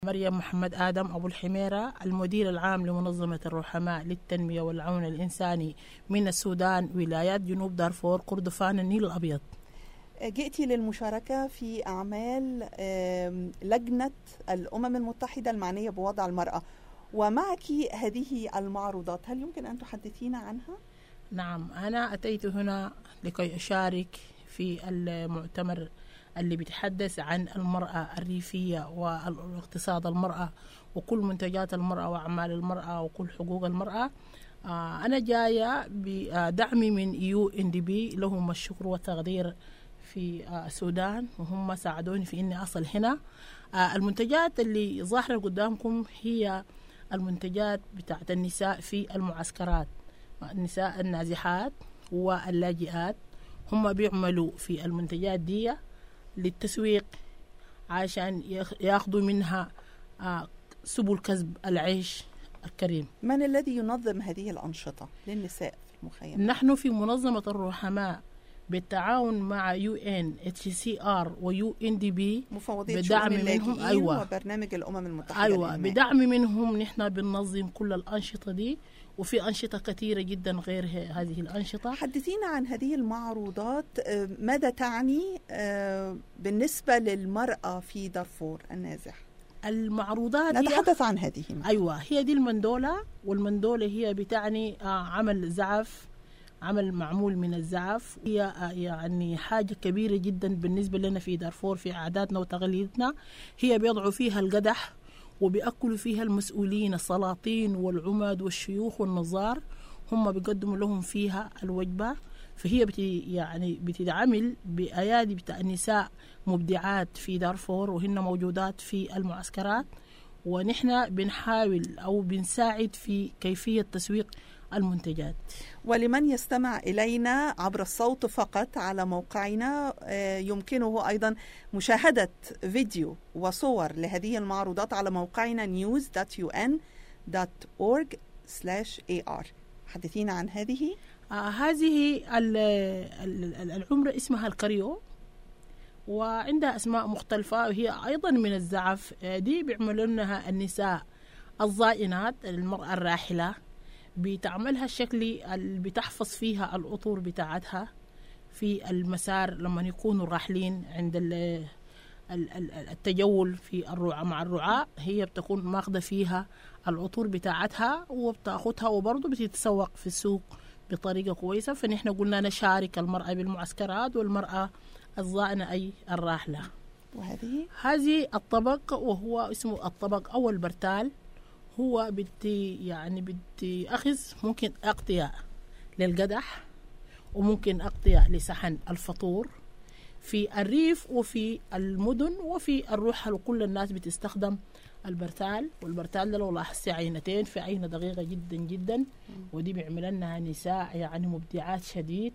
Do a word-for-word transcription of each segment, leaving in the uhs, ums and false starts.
مريم محمد آدم أبو الحميرة، المدير العام لمنظمة الرحماء للتنمية والعون الإنساني من السودان، ولايات جنوب دارفور، كردفان، النيل الأبيض. جئتي للمشاركة في أعمال لجنة الأمم المتحدة المعنية بوضع المرأة، ومعك هذه المعروضات، هل يمكن أن تحدثينا عنها؟ نعم، أنا أتيت هنا لكي أشارك في المؤتمر اللي بيتحدث عن المرأة الريفية والاقتصاد المرأة وكل منتجات المرأة وأعمال المرأة وكل حقوق المرأة. أنا جاية بدعمي من يو إن دي بي، لهم الشكر والتقدير في السودان، وهم ساعدوني في إني أصل هنا. المنتجات اللي ظاهرة قدامكم هي المنتجات بتاعت النساء في المعسكرات، النساء النازحات واللاجئات. هم بيعملوا في المنتجات دي للتسويق عشان ياخذوا منها سبل كسب العيش الكريم. من الذي ينظم هذه الأنشطة للنساء في المخيمات؟ نحن في منظمة الرحماء بالتعاون مع يو إن إتش سي آر ويو إن دي بي، بدعم منهم. أيوة، وبرنامج الأمم المتحدة. أيوة، بدعم منهم نحن بننظم كل الأنشطة دي، وفي أنشطة كثيرة جدا غير هذه الأنشطة. حدثينا عن هذه المعروضات، ماذا تعني بالنسبة للمرأة في دارفور النازح؟ المعروضات نتحدث عن هذه. أيوة، هي دي المندولة، والمندولة هي بتعني عمل زعف، عمل معمول من الزعف. هي يعني حاجة كبيرة جدا بالنسبة لنا في دارفور في عاداتنا وتقاليدنا. هي بيضعوا فيها القدح وبيأكلوا فيها المسؤولين السلاطين والعمد والشيوخ والنظار، هم بيقدموا لهم فيها الوجبة. فهي بتي يعني بتتعامل بأيادي بتاع النساء مبدعات في دارفور، وهن موجودات في المعسكرات، ونحن بنحاول أو بنساعد في كيفية تسويق المنتجات. ولمن يستمع إلينا عبر الصوت فقط على موقعنا، يمكنه أيضا مشاهدة فيديو وصور لهذه المعروضات على موقعنا نيوز دوت يو إن دوت أورج سلاش إيه آر. حدثينا عن هذه. آه هذه العمرة اسمها الكريو، وعندها أسماء مختلفة، وهي أيضا من الزعف. دي بيعملوا لها النساء الضائنات، المرأة الراحلة، بتعملها الشكل اللي بتحفظ فيها الأطور بتاعتها في المسار لما يكونوا راحلين عند التجول في الرعاة مع الرعاة. هي بتكون ماخذة فيها الأطور بتاعتها وبتاخدها، وبرضه بتتسوق في السوق بطريقة كويسة. فنحن قلنا نشارك المرأة بالمعسكرات والمرأة الضائنة أي الراحلة. وهذه هذه الطبق، وهو اسمه الطبق أو البرتال. هو بدي يعني بدي أخذ ممكن أقطيع للقدح، وممكن أقطيع لصحن الفطور في الريف وفي المدن وفي الرحل، وكل الناس بتستخدم البرتال. والبرتال ده لو لاحظتي عينتين في عينة دقيقة جدا جدا، ودي بيعمل لنا نساء يعني مبدعات شديد.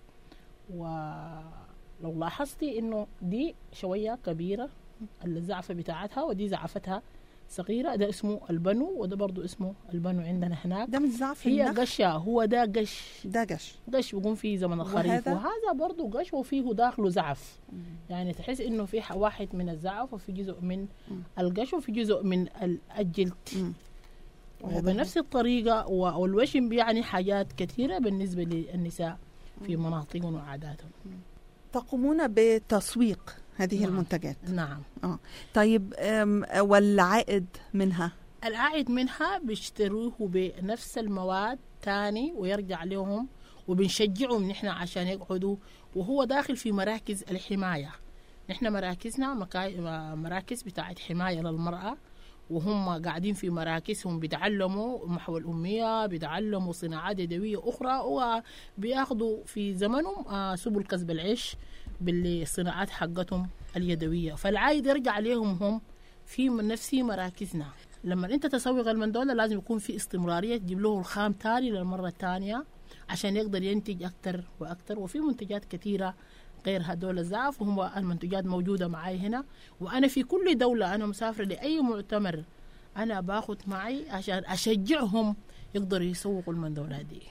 ولو لاحظتي إنه دي شوية كبيرة الزعفة بتاعتها، ودي زعفتها صغيرة، ده اسمه البنو، وده برضو اسمه البنو عندنا هناك. ده من زعف هي النخل. قشة، هو ده قش، ده قش قش بيقوم فيه زمن الخريف، وهذا برضو قش وفيه داخله زعف. مم. يعني تحس انه في واحد من الزعف، وفي جزء من مم. القش، وفي جزء من الجلد. وبنفس الطريقة، والوشم يعني حاجات كثيرة بالنسبة للنساء في مناطقهم وعاداتهم. تقومون بتسويق هذه نعم. المنتجات. نعم. آه. طيب، والعائد منها؟ العائد منها بيشتروه بنفس المواد تاني ويرجع لهم، وبنشجعهم نحن عشان يقعدوا، وهو داخل في مراكز الحماية. نحن مراكزنا مكا... مراكز بتاعت حماية للمرأة، وهم قاعدين في مراكزهم بيتعلموا محو الأمية، بيتعلموا صناعات يدوية أخرى، وبياخدوا في زمنهم سبل كسب العيش بالصناعات حقتهم اليدوية. فالعائد يرجع لهم هم في من نفس مراكزنا. لما انت تسوق المندولة لازم يكون في استمرارية، تجيب له الخام تاني للمرة الثانية عشان يقدر ينتج أكتر وأكتر. وفي منتجات كثيرة غير هدول الزعف، وهم المنتجات موجودة معي هنا. وأنا في كل دولة أنا مسافرة لأي مؤتمر أنا باخد معي عشان أشجعهم يقدروا يسوقوا المندولات دي.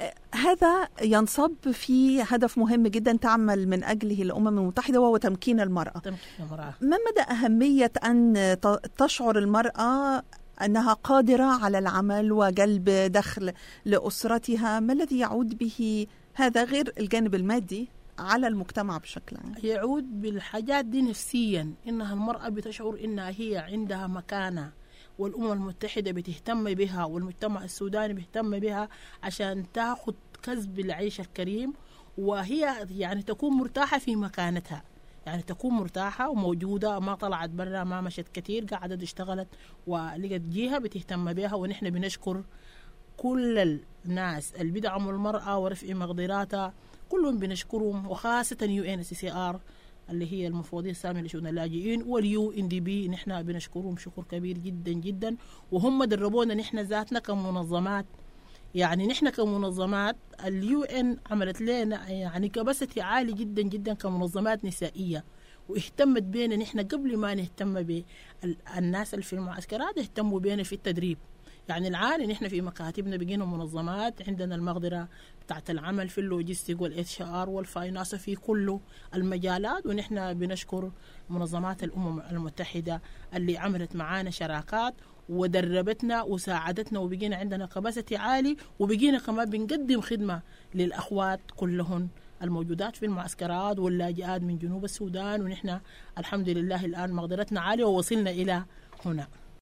هذا ينصب في هدف مهم جدا تعمل من أجله الأمم المتحدة، وهو تمكين المرأة. تمكين المرأة. ما مدى أهمية أن تشعر المرأة أنها قادرة على العمل وجلب دخل لأسرتها؟ ما الذي يعود به هذا غير الجانب المادي على المجتمع بشكل عام؟ يعود بالحاجات دي نفسيا، إنها المرأة بتشعر إنها هي عندها مكانة، والأمم المتحدة بتهتم بها، والمجتمع السوداني بيهتم بها عشان تاخد كسب العيش الكريم، وهي يعني تكون مرتاحة في مكانتها، يعني تكون مرتاحة وموجودة، ما طلعت برا، ما مشت كتير، قاعدة اشتغلت ولقت جهة بتهتم بها. ونحن بنشكر كل الناس اللي بيدعموا المرأة ورفع مقدراتها، كلهم بنشكرهم، وخاصة يو ان سي سي ار اللي هي المفوضية السامية لشؤون اللاجئين، واليو ان دي بي نحن بنشكرهم شكر كبير جدا جدا. وهم دربونا نحن ذاتنا كمنظمات، يعني نحن كمنظمات اليو ان عملت لنا يعني كبستي عالي جدا جدا كمنظمات نسائية، واهتمت بينا نحن قبل ما نهتم بالناس اللي في المعسكرات، اهتموا بينا في التدريب. يعني العالي نحن في مكاتبنا بقينا منظمات، عندنا المقدرة بتاعت العمل في اللوجستيك والاتش ار والفاينانس في كل المجالات. ونحن بنشكر منظمات الأمم المتحدة اللي عملت معانا شراكات ودربتنا وساعدتنا، وبقينا عندنا كباسة عالي، وبقينا كمان بنقدم خدمة للأخوات كلهن الموجودات في المعسكرات واللاجئات من جنوب السودان. ونحن الحمد لله الآن مقدرتنا عالية ووصلنا إلى هنا.